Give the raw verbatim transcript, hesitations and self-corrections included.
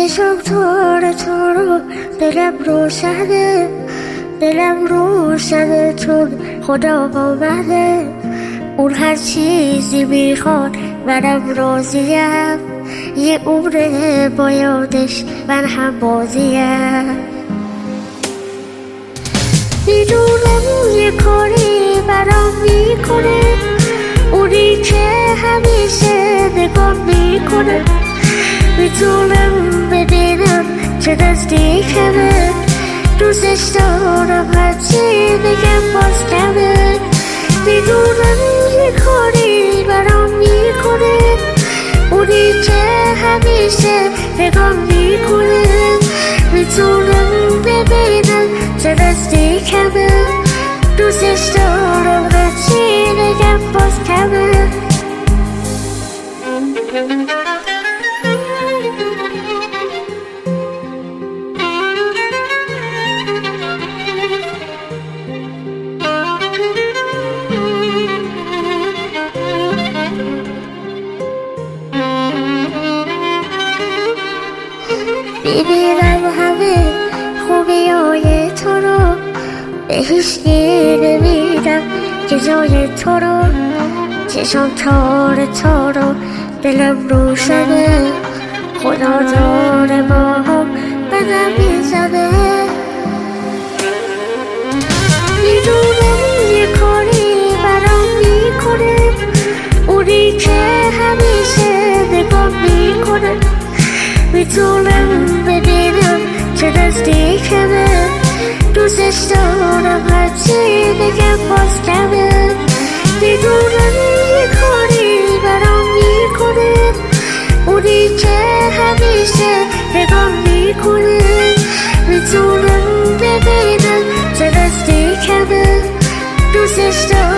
چشم تاره تو رو دلم روشنه دلم روشنه چون خدا آمده اون هر چیزی میخواد منم راضیم یه عمره با یادش من هم بازیم میدونم یه کاری برام میکنه اونی که همیشه نگاه میکنه میتونم ببینم چه نزدیکمه دوستش دارم هرچی بگم باز کمه میدونم یه کاری برام میکنه اونی که همیشه نگاه میکنه میتونم ببینم چه نزدیکمه دوستش دارم هرچی بگم باز کمه میبینم همه خوبی های تو رو به هیچکی نمیدم که جای تو رو چشم تار تو رو دلم روشنه خدا داره با هم بدم میزنه میدونم یه کاری برام میکنه اونی که همیشه نگاه میکنه میتونم ببینم چه نزدیکمه دوستش دارم هرچی بگم باز کمه میدونم یه کاری برام میکنه اونی که همیشه نگاه میکنه میتونم ببینم چه نزدیکمه دوستش دارم